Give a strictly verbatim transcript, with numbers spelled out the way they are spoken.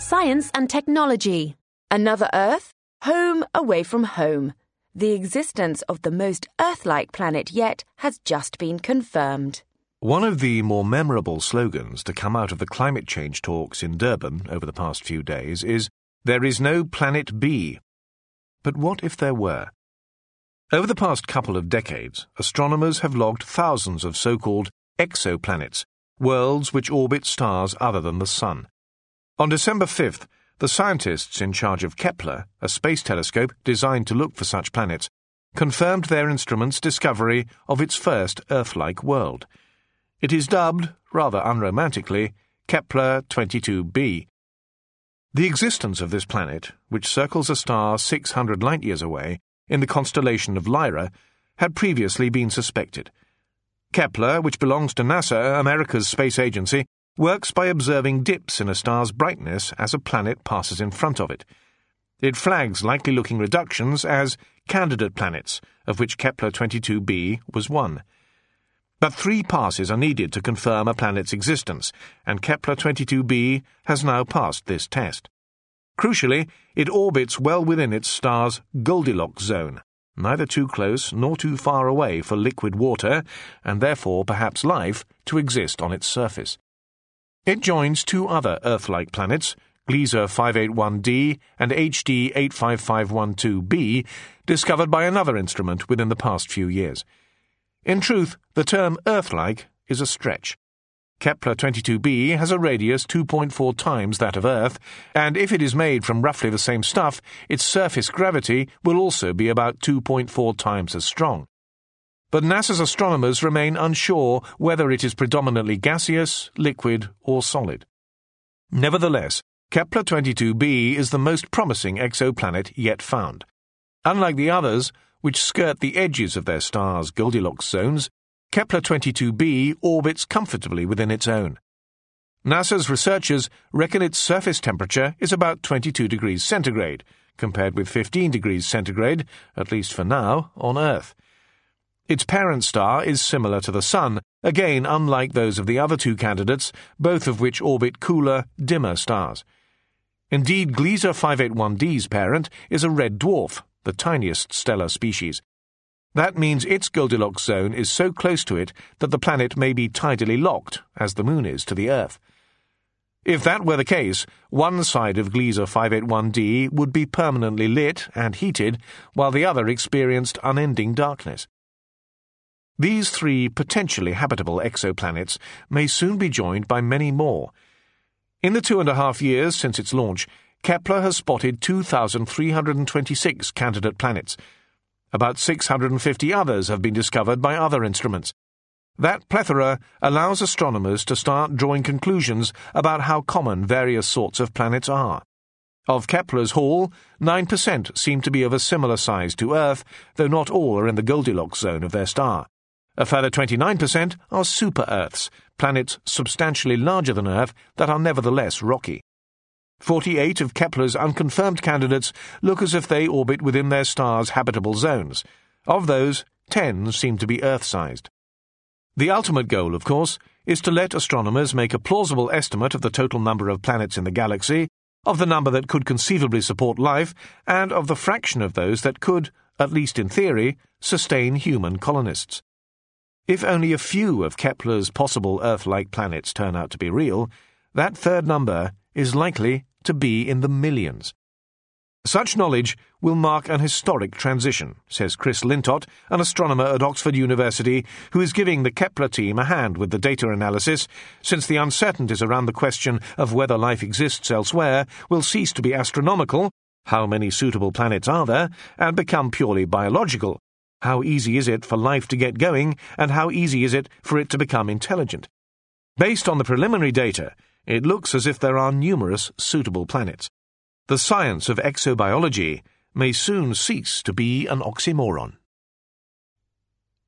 Science and technology. Another Earth, home away from home. The existence of the most Earth-like planet yet has just been confirmed. One of the more memorable slogans to come out of the climate change talks in Durban over the past few days is, "There is no planet B." But what if there were? Over the past couple of decades, astronomers have logged thousands of so-called exoplanets, worlds which orbit stars other than the Sun. On December fifth, the scientists in charge of Kepler, a space telescope designed to look for such planets, confirmed their instrument's discovery of its first Earth-like world. It is dubbed, rather unromantically, Kepler twenty-two b. The existence of this planet, which circles a star six hundred light-years away, in the constellation of Lyra, had previously been suspected. Kepler, which belongs to NASA, America's space agency, works by observing dips in a star's brightness as a planet passes in front of it. It flags likely-looking reductions as candidate planets, of which Kepler twenty-two b was one. But three passes are needed to confirm a planet's existence, and Kepler twenty-two b has now passed this test. Crucially, it orbits well within its star's Goldilocks zone, neither too close nor too far away for liquid water, and therefore perhaps life, to exist on its surface. It joins two other Earth-like planets, Gliese five eighty-one d and H D eight five five one two b, discovered by another instrument within the past few years. In truth, the term Earth-like is a stretch. Kepler twenty-two b has a radius two point four times that of Earth, and if it is made from roughly the same stuff, its surface gravity will also be about two point four times as strong. But NASA's astronomers remain unsure whether it is predominantly gaseous, liquid, or solid. Nevertheless, Kepler twenty-two b is the most promising exoplanet yet found. Unlike the others, which skirt the edges of their stars' Goldilocks zones, Kepler twenty-two b orbits comfortably within its own. NASA's researchers reckon its surface temperature is about twenty-two degrees centigrade, compared with fifteen degrees centigrade, at least for now, on Earth. Its parent star is similar to the Sun, again unlike those of the other two candidates, both of which orbit cooler, dimmer stars. Indeed, Gliese five eighty-one d's parent is a red dwarf, the tiniest stellar species. That means its Goldilocks zone is so close to it that the planet may be tidally locked, as the Moon is to the Earth. If that were the case, one side of Gliese five eighty-one d would be permanently lit and heated, while the other experienced unending darkness. These three potentially habitable exoplanets may soon be joined by many more. In the two and a half years since its launch, Kepler has spotted two thousand three hundred twenty-six candidate planets. About six hundred fifty others have been discovered by other instruments. That plethora allows astronomers to start drawing conclusions about how common various sorts of planets are. Of Kepler's haul, nine percent seem to be of a similar size to Earth, though not all are in the Goldilocks zone of their star. A further twenty-nine percent are super-Earths, planets substantially larger than Earth that are nevertheless rocky. Forty-eight of Kepler's unconfirmed candidates look as if they orbit within their star's habitable zones. Of those, ten seem to be Earth-sized. The ultimate goal, of course, is to let astronomers make a plausible estimate of the total number of planets in the galaxy, of the number that could conceivably support life, and of the fraction of those that could, at least in theory, sustain human colonists. If only a few of Kepler's possible Earth-like planets turn out to be real, that third number is likely to be in the millions. Such knowledge will mark an historic transition, says Chris Lintott, an astronomer at Oxford University, who is giving the Kepler team a hand with the data analysis, since the uncertainties around the question of whether life exists elsewhere will cease to be astronomical, how many suitable planets are there, and become purely biological. How easy is it for life to get going, and how easy is it for it to become intelligent? Based on the preliminary data, it looks as if there are numerous suitable planets. The science of exobiology may soon cease to be an oxymoron.